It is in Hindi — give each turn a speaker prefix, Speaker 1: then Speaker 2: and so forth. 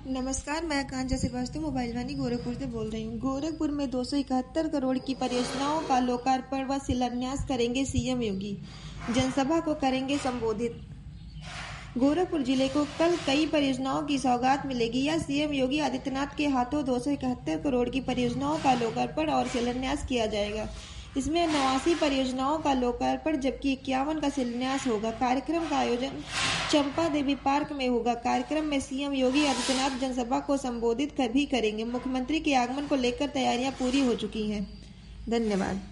Speaker 1: नमस्कार, मैं आकांक्षा श्रीवास्तव मोबाइल वाणी गोरखपुर से बोल रही हूँ। गोरखपुर में 271 करोड़ की परियोजनाओं का लोकार्पण व शिलान्यास करेंगे सीएम योगी। जनसभा को करेंगे संबोधित। गोरखपुर जिले को कल कई परियोजनाओं की सौगात मिलेगी। यह सीएम योगी आदित्यनाथ के हाथों 271 करोड़ की परियोजनाओं का लोकार्पण और शिलान्यास किया जाएगा। इसमें 89 परियोजनाओं का लोकार्पण जबकि 51 का शिलान्यास होगा। कार्यक्रम का आयोजन चंपा देवी पार्क में होगा। कार्यक्रम में सीएम योगी आदित्यनाथ जनसभा को संबोधित भी करेंगे। मुख्यमंत्री के आगमन को लेकर तैयारियां पूरी हो चुकी हैं। धन्यवाद।